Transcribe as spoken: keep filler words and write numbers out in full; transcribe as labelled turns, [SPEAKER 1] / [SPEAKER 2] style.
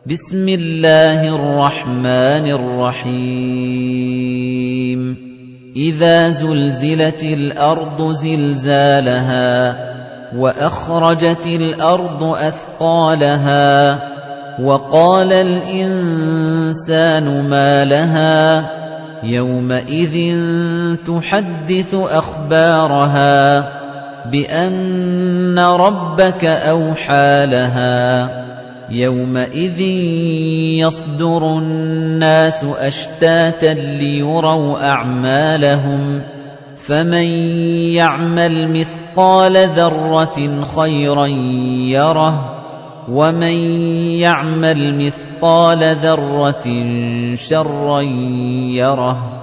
[SPEAKER 1] بسم الله الرحمن الرحيم إذا زلزلت الأرض زلزالها وأخرجت الأرض أثقالها وقال الإنسان ما لها يومئذ تحدث أخبارها بأن ربك أوحى لها يومئذ يصدر الناس أشتاتا ليروا أعمالهم فمن يعمل مثقال ذرة خيرا يره ومن يعمل مثقال ذرة شرا يره